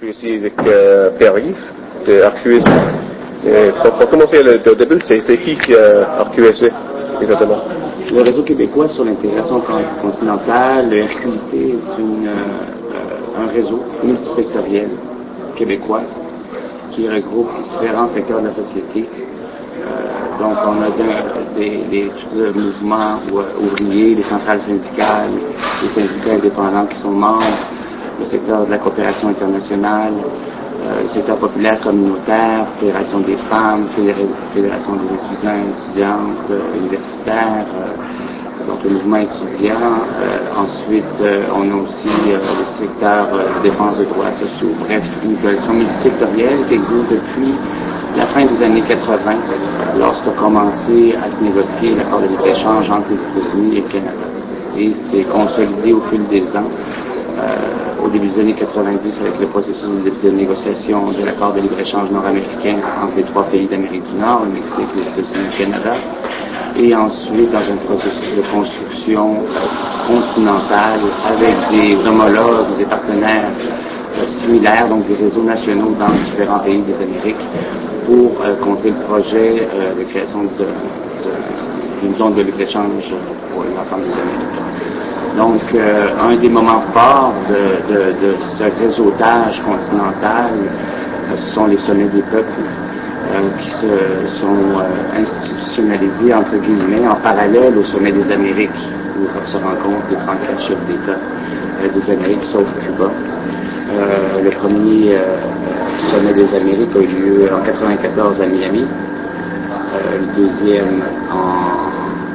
suis ici avec Pierre-Yves de RQSC. Pour commencer au début, c'est qui RQSC exactement? Le Réseau québécois sur l'intégration continentale, le RQIC, est un réseau multisectoriel québécois qui regroupe différents secteurs de la société. Donc on a des mouvements ouvriers, les centrales syndicales, les syndicats indépendants qui sont membres, le secteur de la coopération internationale, le secteur populaire communautaire, Fédération des femmes, Fédération des étudiants et étudiantes, universitaires, donc le mouvement étudiant. Ensuite, on a aussi le secteur de défense des droits sociaux. Bref, une coalition multisectorielle qui existe depuis la fin des années 80, lorsqu'on a commencé à se négocier l'accord de libre-échange entre les États-Unis et le Canada. Et c'est consolidé au fil des ans. Au début des années 90 avec le processus de négociation de l'accord de libre-échange nord-américain entre les trois pays d'Amérique du Nord, le Mexique, les États-Unis et le Canada. Et ensuite dans un processus de construction continentale avec des homologues, des partenaires similaires, donc des réseaux nationaux dans différents pays des Amériques pour compter le projet de création d'une zone de libre-échange pour l'ensemble des Amériques. Donc, un des moments forts de ce réseautage continental, ce sont les sommets des peuples qui se sont institutionnalisés, entre guillemets, en parallèle au sommet des Amériques, où se rencontrent les 34 chefs d'État des Amériques, sauf Cuba. Le premier sommet des Amériques a eu lieu en 1994 à Miami, le deuxième en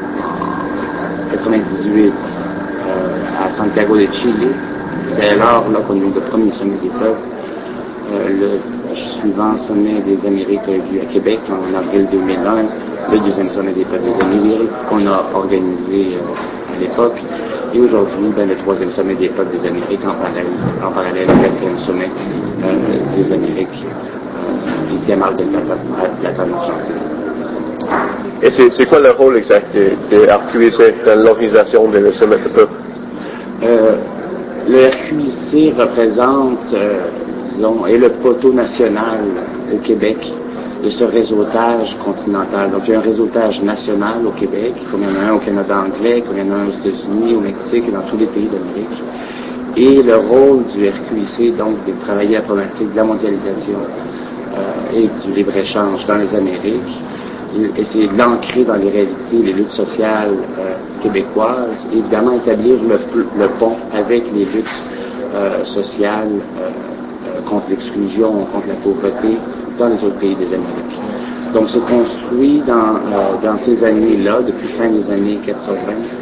1998 à Santiago de Chile. C'est alors là qu'on a eu le premier sommet des peuples. Le suivant sommet des Amériques a eu lieu à Québec en avril 2001. Le deuxième sommet des peuples des Amériques qu'on a organisé à l'époque. Et aujourd'hui, le troisième sommet des peuples des Amériques en parallèle au quatrième sommet des Amériques ici à Mar del Plata, en Argentine. Et c'est quoi le rôle exact de RQIC dans l'organisation de sommet des peuples? Le RQIC représente, disons, est le poteau national au Québec de ce réseautage continental. Donc il y a un réseautage national au Québec, comme il y en a un au Canada anglais, comme il y en a un aux États-Unis, au Mexique et dans tous les pays d'Amérique. Et le rôle du RQIC, donc, de travailler la problématique de la mondialisation et du libre-échange dans les Amériques, essayer d'ancrer dans les réalités les luttes sociales québécoises, et évidemment établir le pont avec les luttes sociales contre l'exclusion, contre la pauvreté dans les autres pays des Amériques. Donc c'est construit dans ces années-là, depuis fin des années 80,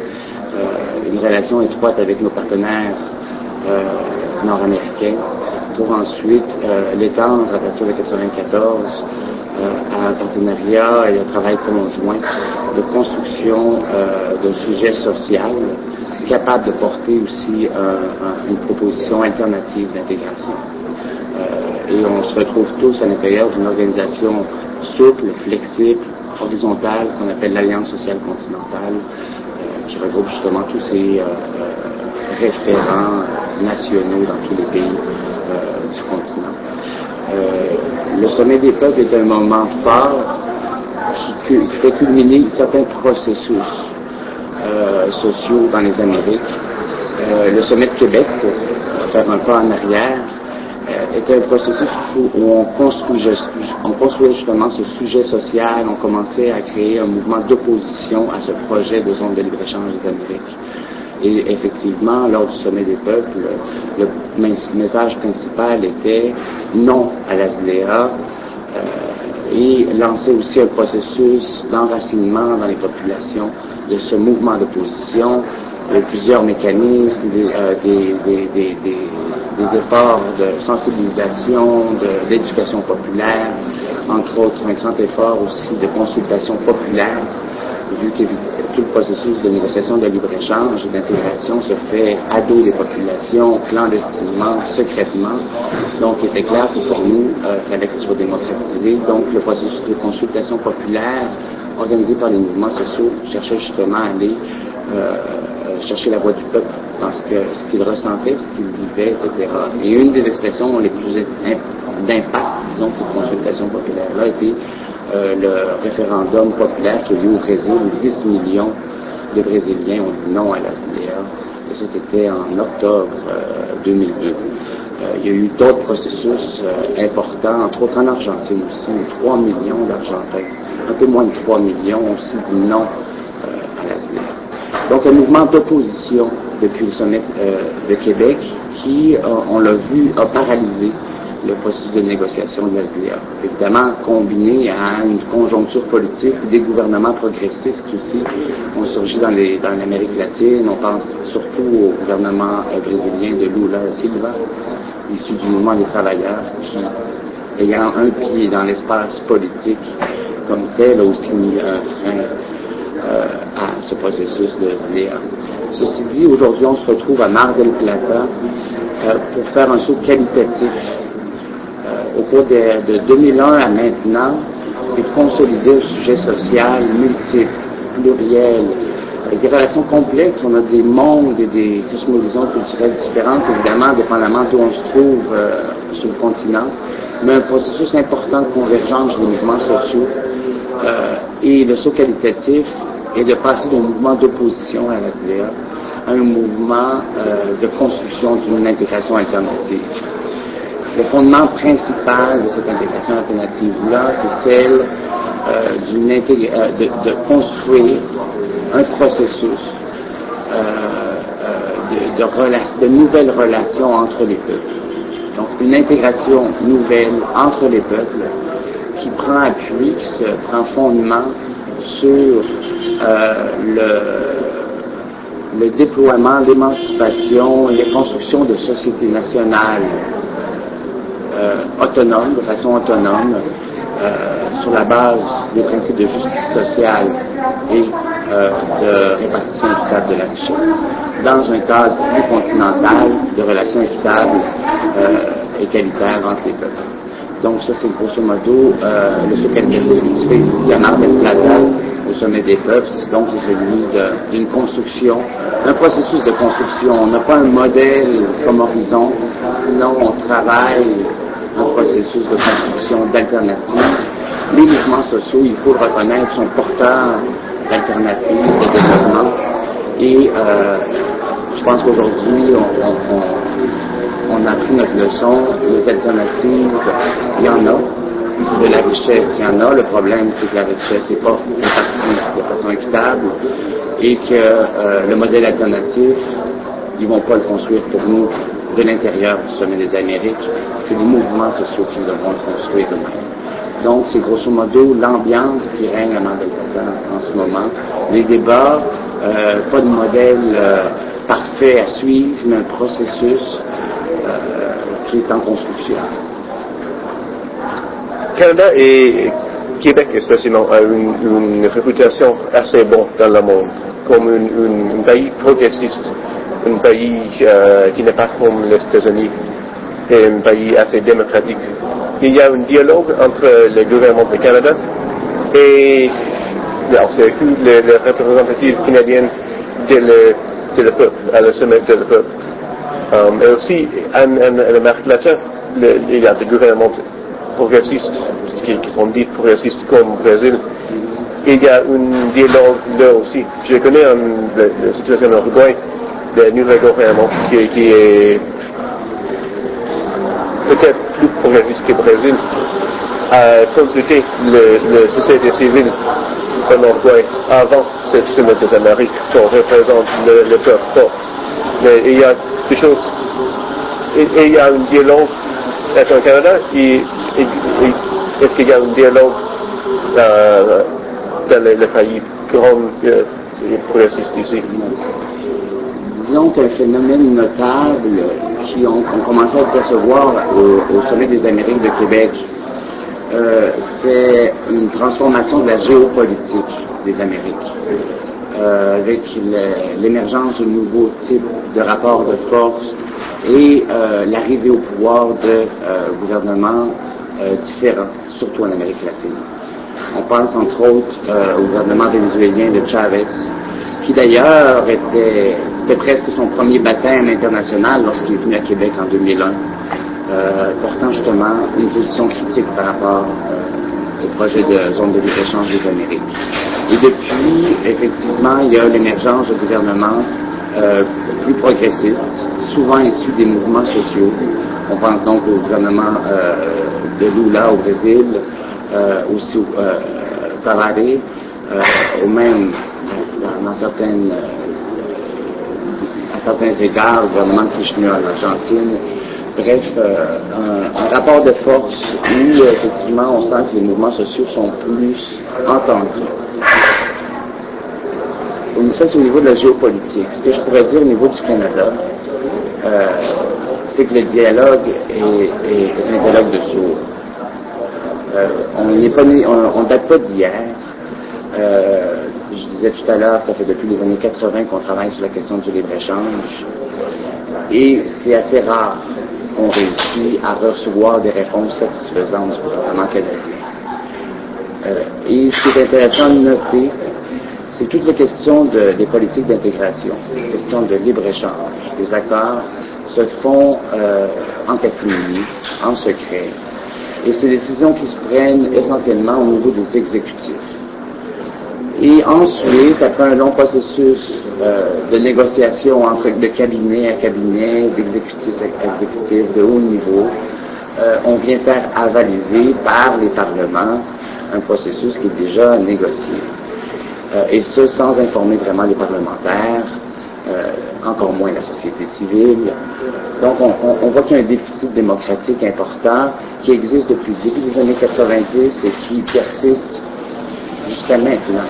une relation étroite avec nos partenaires nord-américains pour ensuite l'étendre à partir de 1994 à un partenariat et un travail conjoint de construction d'un sujet social capable de porter aussi une proposition alternative d'intégration. Et on se retrouve tous à l'intérieur d'une organisation souple, flexible, horizontale, qu'on appelle l'Alliance sociale continentale, qui regroupe justement tous ces référents nationaux dans tous les pays du continent. Le sommet des peuples est un moment fort qui fait culminer certains processus sociaux dans les Amériques. Le sommet de Québec, pour faire un pas en arrière, était un processus où on construisait justement ce sujet social, on commençait à créer un mouvement d'opposition à ce projet de zone de libre-échange des Amériques. Et effectivement, lors du sommet des peuples, le message principal était non à la SDA et lancer aussi un processus d'enracinement dans les populations de ce mouvement d'opposition, plusieurs mécanismes, des efforts de sensibilisation, d'éducation populaire, entre autres un grand effort aussi de consultation populaire, vu que tout le processus de négociation de libre-échange et d'intégration se fait à dos des populations, clandestinement, secrètement. Donc il était clair que pour nous, il fallait que ce soit démocratisé. Donc le processus de consultation populaire organisé par les mouvements sociaux cherchait justement à aller chercher la voix du peuple dans ce qu'il ressentait, ce qu'il vivait, etc. Et une des expressions les plus d'impact, disons, de cette consultation populaire-là a été le référendum populaire qui a eu lieu au Brésil, où 10 millions de Brésiliens ont dit non à la SDA. Et ça, c'était en octobre 2002. Il y a eu d'autres processus importants, entre autres en Argentine aussi, 3 millions d'Argentins, un peu moins de 3 millions ont aussi dit non à la SDA. Donc un mouvement d'opposition depuis le sommet de Québec qui, on l'a vu, a paralysé le processus de négociation de la SDA. Évidemment, combiné à une conjoncture politique, des gouvernements progressistes aussi ont surgi dans l'Amérique latine. On pense surtout au gouvernement brésilien de Lula da Silva, issu du mouvement des travailleurs, qui, ayant un pied dans l'espace politique comme tel, a aussi mis un frein à ce processus de SDA. Ceci dit, aujourd'hui, on se retrouve à Mar del Plata pour faire un saut qualitatif. Au cours de 2001 à maintenant, c'est consolidé un sujet social multiple, pluriel, avec des relations complexes. On a des mondes et des cosmovisions culturelles différentes, évidemment, dépendamment d'où on se trouve sur le continent, mais un processus important de convergence des mouvements sociaux. Et le saut qualitatif est de passer d'un mouvement d'opposition à la SDA à un mouvement de construction d'une intégration alternative. Le fondement principal de cette intégration alternative-là, c'est celle de construire un processus de nouvelles relations entre les peuples. Donc une intégration nouvelle entre les peuples qui prend appui, qui se prend fondement sur le déploiement, l'émancipation, les constructions de sociétés nationales autonomes, de façon autonome, sur la base des principes de justice sociale et de répartition équitable de la richesse, dans un cadre plus continental de relations équitables égalitaires entre les peuples. Donc ça, c'est grosso modo le saut qualitatif qui se fait ici à Mar del Plata, au sommet des peuples. Donc c'est celui d'une construction, un processus de construction. On n'a pas un modèle comme horizon, sinon on travaille un processus de construction d'alternatives. Les mouvements sociaux, il faut le reconnaître, sont porteurs d'alternatives, de développement. Et je pense qu'aujourd'hui, on a pris notre leçon. Les alternatives, il y en a. De la richesse, il y en a. Le problème, c'est que la richesse n'est pas répartie de façon équitable et que le modèle alternatif, ils ne vont pas le construire pour nous de l'intérieur du sommet des Amériques. C'est les mouvements sociaux qui devront le construire eux-mêmes. Donc, c'est grosso modo l'ambiance qui règne à Mar del Plata en ce moment. Les débats, pas de modèle parfait à suivre, mais un processus qui est en construction. Canada et Québec especiellement a une réputation assez bonne dans le monde, comme un pays progressiste, un pays qui n'est pas comme les États-Unis, et un pays assez démocratique. Il y a un dialogue entre le gouvernement du Canada et les représentatives canadiennes de le peuple, à le sommet de le peuple. Et aussi, en Amérique latine, il y a des gouvernements progressistes, qui sont dits progressistes comme le Brésil. Il y a un dialogue là aussi. Je connais la situation en Uruguay, le nouveau gouvernement qui est peut-être plus progressiste que le Brésil, a consulté la société civile en Uruguay avant cette sommet des Amériques qu'on représente le peuple. Mais il y a des choses, il y a un dialogue avec le Canada, est-ce qu'il y a un dialogue dans les pays grands et progressistes ici? Disons qu'un phénomène notable qui ont commencé à percevoir au sommet des Amériques de Québec, c'était une transformation de la géopolitique des Amériques, avec l'émergence de nouveaux types de rapports de force et l'arrivée au pouvoir de gouvernements différents, surtout en Amérique latine. On pense entre autres au gouvernement vénézuélien de Chavez, qui d'ailleurs c'était c'était presque son premier baptême international lorsqu'il est venu à Québec en 2001, portant justement une position critique par rapport au projet de zone de libre-échange des Amériques. Et depuis, effectivement, il y a l'émergence de gouvernements plus progressistes, souvent issus des mouvements sociaux. On pense donc au gouvernement de Lula au Brésil, aussi au Tavaré, ou même à certains égards, au gouvernement de Kirchner en Argentine. Bref, un rapport de force où effectivement on sent que les mouvements sociaux sont plus entendus. Ça, c'est au niveau de la géopolitique. Ce que je pourrais dire au niveau du Canada, c'est que le dialogue est un dialogue de sourds. On ne date pas d'hier. Je disais tout à l'heure, ça fait depuis les années 80 qu'on travaille sur la question du libre-échange. Et c'est assez rare qu'on réussit à recevoir des réponses satisfaisantes du gouvernement canadien. Et ce qui est intéressant de noter, c'est toutes les questions des politiques d'intégration, les questions de libre-échange. Les accords se font en catimini, en secret. Et c'est des décisions qui se prennent essentiellement au niveau des exécutifs. Et ensuite, après un long processus de négociation de cabinet à cabinet, d'exécutif à exécutif, de haut niveau, on vient faire avaliser par les parlements un processus qui est déjà négocié. Et ce, sans informer vraiment les parlementaires, encore moins la société civile. Donc, on voit qu'il y a un déficit démocratique important qui existe depuis le début des années 90 et qui persiste jusqu'à maintenant.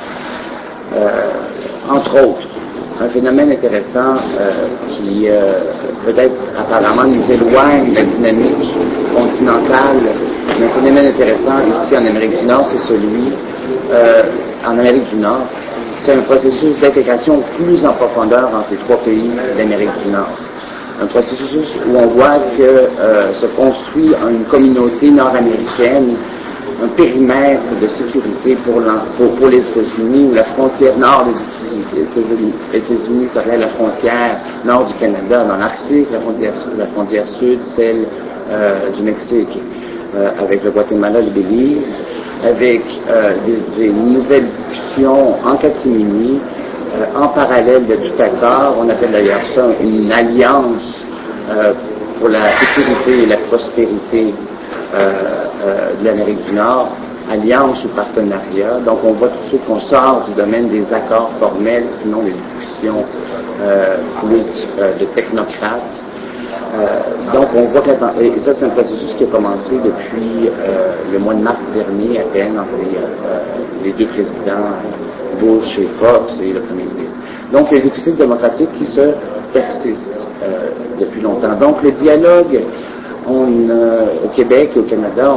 Entre autres, un phénomène intéressant qui peut-être apparemment nous éloigne de la dynamique continentale, mais un phénomène intéressant ici en Amérique du Nord, c'est celui en Amérique du Nord. C'est un processus d'intégration plus en profondeur entre les trois pays d'Amérique du Nord. Un processus où on voit que se construit une communauté nord-américaine, un périmètre de sécurité pour les États-Unis, où la frontière nord des États-Unis serait la frontière nord du Canada dans l'Arctique, la frontière sud, celle du Mexique, avec le Guatemala et le Belize, avec des nouvelles discussions en catimini, en parallèle de tout accord. On appelle d'ailleurs ça une alliance pour la sécurité et la prospérité de l'Amérique du Nord, alliance ou partenariat. Donc on voit tout de suite qu'on sort du domaine des accords formels, sinon des discussions plus de technocrates. Donc on voit que et ça c'est un processus qui a commencé depuis le mois de mars dernier à peine entre les deux présidents Bush et Fox et le premier ministre. Donc il y a un déficit démocratique qui se persiste depuis longtemps. Donc le dialogue au Québec et au Canada,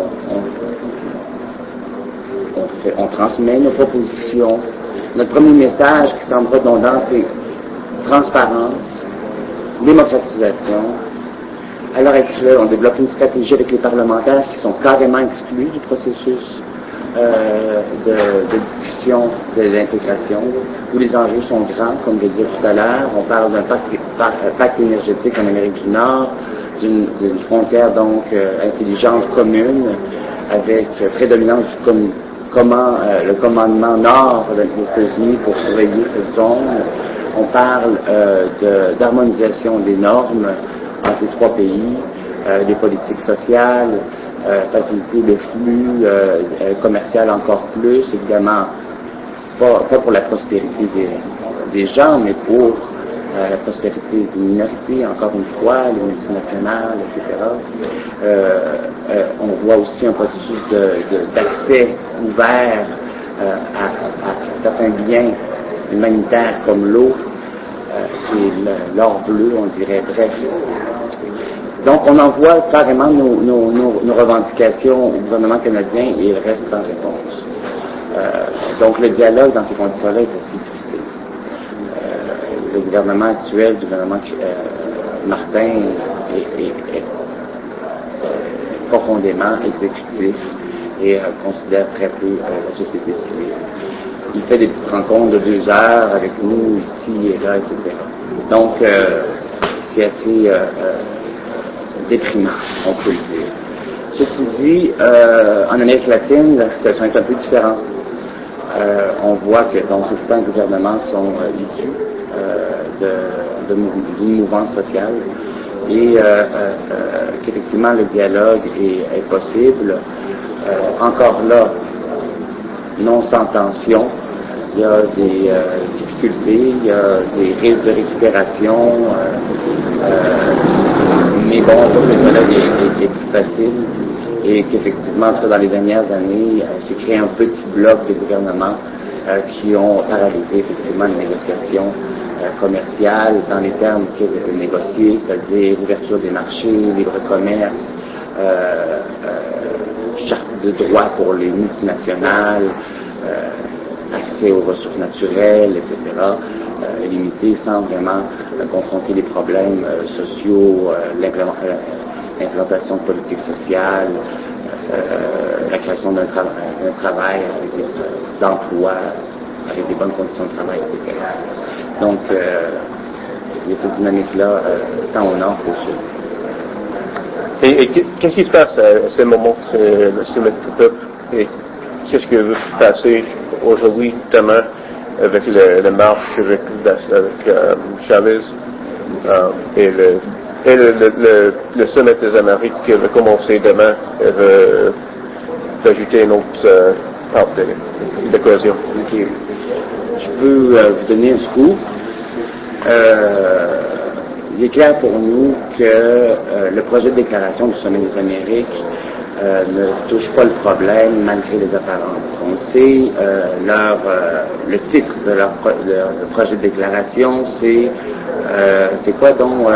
on transmet nos propositions. Notre premier message qui semble redondant, c'est transparence, démocratisation. À l'heure actuelle, on développe une stratégie avec les parlementaires qui sont carrément exclus du processus de discussion de l'intégration, où les enjeux sont grands, comme je le disais tout à l'heure. On parle d'un pacte énergétique en Amérique du Nord, d'une frontière donc intelligente commune, avec prédominance du le commandement nord des États-Unis pour surveiller cette zone. On parle d'harmonisation des normes entre les trois pays, des politiques sociales, faciliter le flux commercial encore plus, évidemment, pas pour la prospérité des gens, mais pour la prospérité des minorités, encore une fois, les multinationales, etc. On voit aussi un processus d'accès ouvert à certains biens humanitaires comme l'eau, et l'or bleu, on dirait, bref. Donc on envoie carrément nos revendications au gouvernement canadien et il reste sans réponse. Donc le dialogue dans ces conditions-là est assez difficile. Le gouvernement actuel, le gouvernement Martin est profondément exécutif et considère très peu la société civile. Il fait des petites rencontres de 2 heures avec nous, ici et là, etc. Donc, c'est assez déprimant, on peut le dire. Ceci dit, en Amérique latine, la situation est un peu différente. On voit que certains gouvernements sont issus d'une mouvance sociale et qu'effectivement le dialogue est possible. Encore là, non sans tension, il y a des difficultés, il y a des risques de récupération, mais bon, le dialogue est plus facile et qu'effectivement, dans les dernières années, s'est créé un petit bloc de gouvernements qui ont paralysé effectivement les négociations commerciales dans les termes qui étaient négociés, c'est-à-dire l'ouverture des marchés, libre commerce, charte de droits pour les multinationales, accès aux ressources naturelles, etc., limité sans vraiment confronter les problèmes sociaux, l'implantation de politiques sociales, la création d'un travail d'emploi avec des bonnes conditions de travail, etc. Donc, il y a cette dynamique-là tant au nord qu'au sud. Et qu'est-ce qui se passe à ce moment le sommet du peuple? Et qu'est-ce que veut passer aujourd'hui, demain, avec la marche avec Chavez et le sommet des Amériques qui va commencer demain et va ajouter une autre part de l'équation? Okay. Je peux vous donner un scoop. Il est clair pour nous que le projet de déclaration du sommet des Amériques ne touche pas le problème malgré les apparences. On le sait, le titre de leur projet de déclaration, c'est quoi donc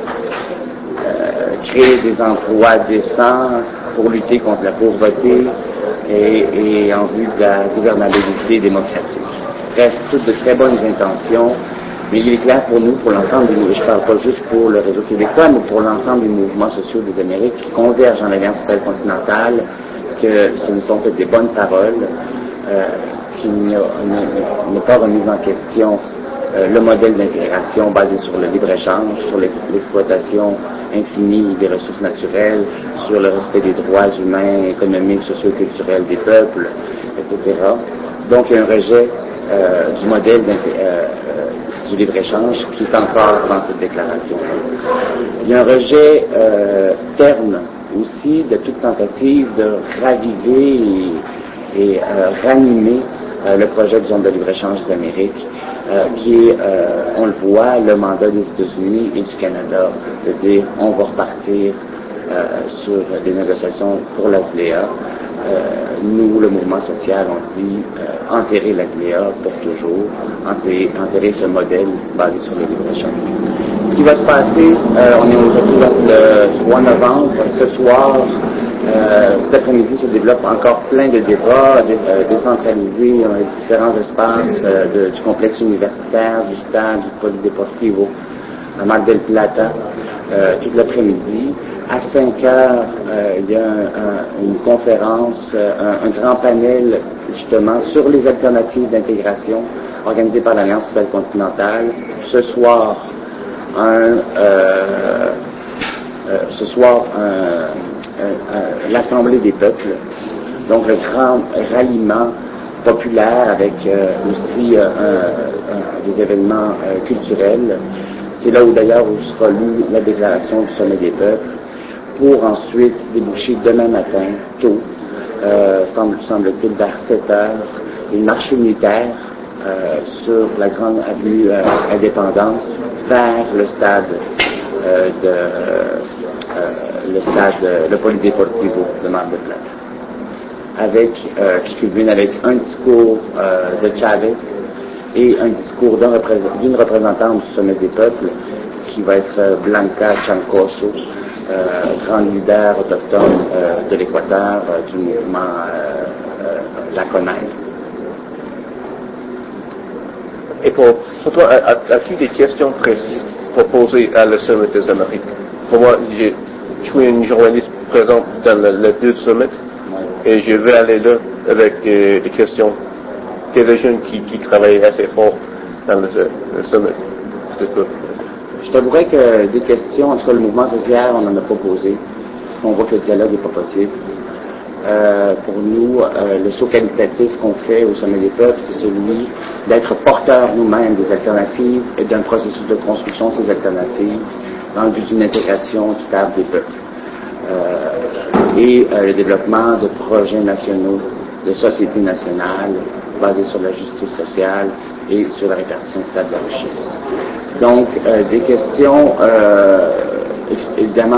créer des emplois décents pour lutter contre la pauvreté et en vue de la gouvernabilité démocratique. Bref, toutes de très bonnes intentions, mais il est clair pour nous, pour l'ensemble des mouvements, je ne parle pas juste pour le réseau québécois, mais pour l'ensemble des mouvements sociaux des Amériques qui convergent en Alliance sociale continentale, que ce ne sont que des bonnes paroles, qu'il n'y a pas remise en question le modèle d'intégration basé sur le libre-échange, sur l'exploitation infinie des ressources naturelles, sur le respect des droits humains, économiques, socio-culturels des peuples, etc. Donc, il y a un rejet du modèle du libre-échange qui est encore dans cette déclaration. Il y a un rejet terne aussi de toute tentative de raviver et ranimer le projet de zone de libre-échange des Amériques, qui est, on le voit, le mandat des États-Unis et du Canada, de dire on va repartir sur des négociations pour l'ASLEA. Nous, le mouvement social, on dit enterrer l'ASLEA pour toujours, enterrer ce modèle basé sur le libre-échange. Ce qui va se passer, on est aujourd'hui le 3 novembre, ce soir, cet après-midi se développe encore plein de débats décentralisés dans les différents espaces du complexe universitaire, du stade, du Polideportivo, à Mar del Plata, toute l'après-midi. À 5 heures, il y a une conférence, un grand panel justement sur les alternatives d'intégration organisé par l'Alliance sociale continentale. Ce soir, l'Assemblée des peuples, donc le grand ralliement populaire avec aussi des événements culturels. C'est là où d'ailleurs où sera lue la déclaration du sommet des peuples, pour ensuite déboucher demain matin, tôt, semble-t-il vers 7 heures, une marche militaire sur la grande avenue Indépendance vers le stade le Polideportivo de Mar del Plata, qui culmine avec un discours de Chavez et un discours d'une représentante du sommet des peuples qui va être Blanca Chancoso, grande leader autochtone de l'Équateur du mouvement La Conaille. Et pour toi, as-tu des questions précises pour poser à le sommet des Amériques? Pour moi, je suis une journaliste présente dans le 2 sommet et je vais aller là avec des questions des jeunes qui travaillent assez fort dans le sommet. Je t'avouerais que des questions, en tout cas le mouvement social, on n'en a pas posé. On voit que le dialogue n'est pas possible. Pour nous, le saut qualitatif qu'on fait au Sommet des peuples, c'est celui d'être porteurs nous-mêmes des alternatives et d'un processus de construction de ces alternatives dans le but d'une intégration équitable des peuples. Et le développement de projets nationaux, de sociétés nationales basés sur la justice sociale et sur la répartition équitable de la richesse. Donc, des questions, évidemment,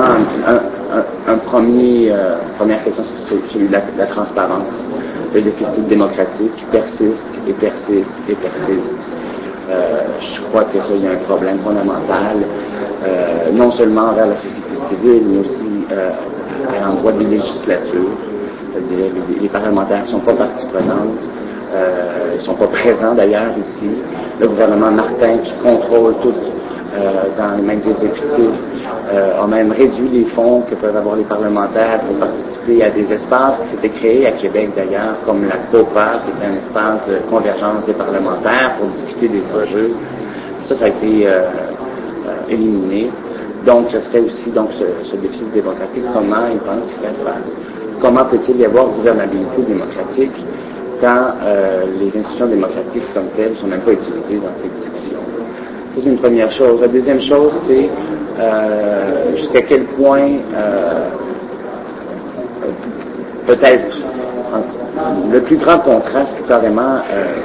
première question, c'est celui de la transparence. Le déficit démocratique persiste et persiste et persiste. Je crois que ça, il y a un problème fondamental, non seulement envers la société civile, mais aussi à l'endroit des législatures. C'est-à-dire, les parlementaires ne sont pas partie prenante. Ils ne sont pas présents d'ailleurs ici. Le gouvernement Martin, qui contrôle tout dans les mains exécutifs, a même réduit les fonds que peuvent avoir les parlementaires pour participer à des espaces qui s'étaient créés à Québec d'ailleurs, comme la COPA, qui est un espace de convergence des parlementaires pour discuter des enjeux. Ça a été éliminé. Donc, ce serait aussi donc, ce déficit démocratique. Comment ils pensent faire face? Comment peut-il y avoir gouvernabilité démocratique quand les institutions démocratiques comme telles ne sont même pas utilisées dans ces discussions? Ça, c'est une première chose. La deuxième chose, c'est jusqu'à quel point peut-être le plus grand contraste, c'est carrément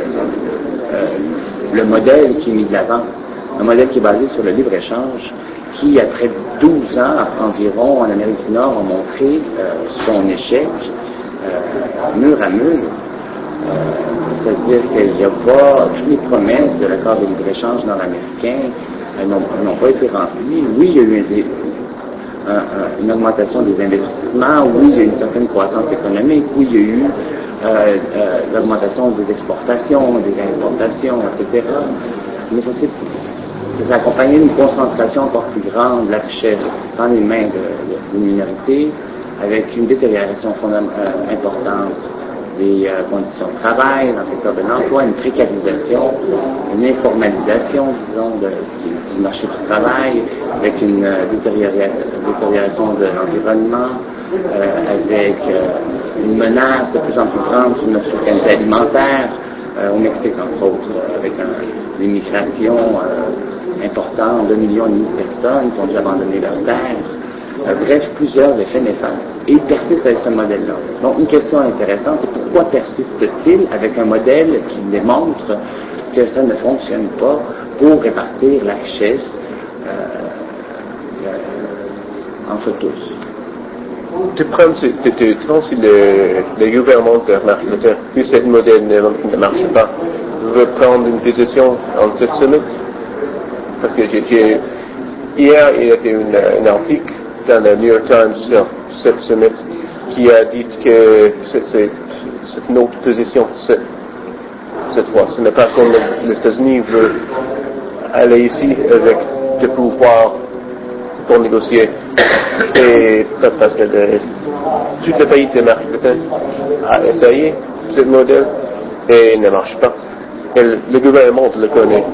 le modèle qui est mis de l'avant, un modèle qui est basé sur le libre-échange, qui, après 12 ans environ en Amérique du Nord, a montré son échec mur à mur. C'est-à-dire qu'il n'y a pas, toutes les promesses de l'accord de libre-échange nord-américain n'ont pas été remplies. Oui, il y a eu une augmentation des investissements, oui, il y a eu une certaine croissance économique, oui, il y a eu l'augmentation des exportations, des importations, etc. Mais ça s'est accompagné d'une concentration encore plus grande de la richesse dans les mains d'une minorité, avec une détérioration importante des conditions de travail dans le secteur de l'emploi, une précarisation, une informalisation, disons, du marché du travail, avec une détérioration de l'environnement, avec une menace de plus en plus grande sur notre souveraineté alimentaire, au Mexique, entre autres, avec une immigration importante, 2,5 millions de personnes qui ont dû abandonner leur terre. Bref, plusieurs effets néfastes. Et il persiste avec ce modèle-là. Donc, une question intéressante, c'est pourquoi persiste-t-il avec un modèle qui démontre que ça ne fonctionne pas pour répartir la richesse entre tous? Le problème, c'est si le gouvernement de Mark Rutte, puis ce modèle ne marche pas, veut prendre une position en cette semaine. Parce que hier, il y a eu un article dans le New York Times sur cette semaine qui a dit que c'est une autre position cette fois. Ce n'est pas comme les États-Unis veulent aller ici avec le pouvoir pour négocier. Et parce que tous les pays de Mark Rutte a essayé ce modèle et ne marche pas. Et le gouvernement le connaît.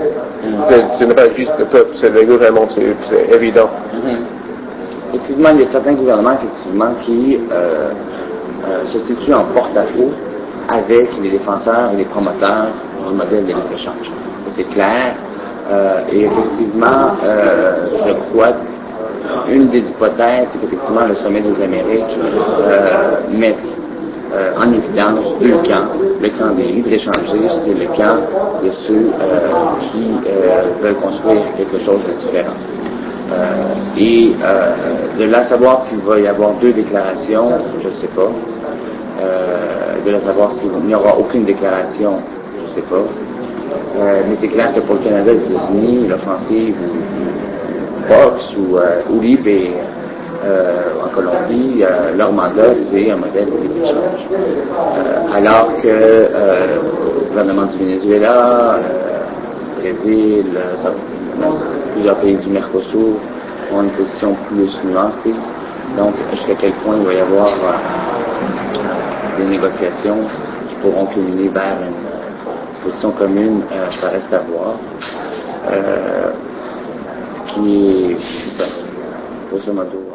Ce n'est pas juste le peuple, c'est le gouvernement, c'est évident. Effectivement, il y a certains gouvernements qui se situent en porte-à-faux avec les défenseurs et les promoteurs du modèle de libre-échange. C'est clair. Et effectivement, je crois une des hypothèses, c'est qu'effectivement le sommet des Amériques met en évidence deux camps, le camp des libre-échangistes et le camp de ceux qui veulent construire quelque chose de différent. Et de là savoir s'il va y avoir deux déclarations, je ne sais pas. De là savoir s'il n'y aura aucune déclaration, je ne sais pas. Mais c'est clair que pour le Canada et les États-Unis, l'offensive Vox ou Libé en Colombie, leur mandat, c'est un modèle de libre-échange. Alors que le gouvernement du Venezuela, Brésil, plusieurs pays du Mercosur ont une position plus nuancée. Donc, jusqu'à quel point il va y avoir des négociations qui pourront culminer vers une position commune, ça reste à voir. Ce qui est ça, grosso modo.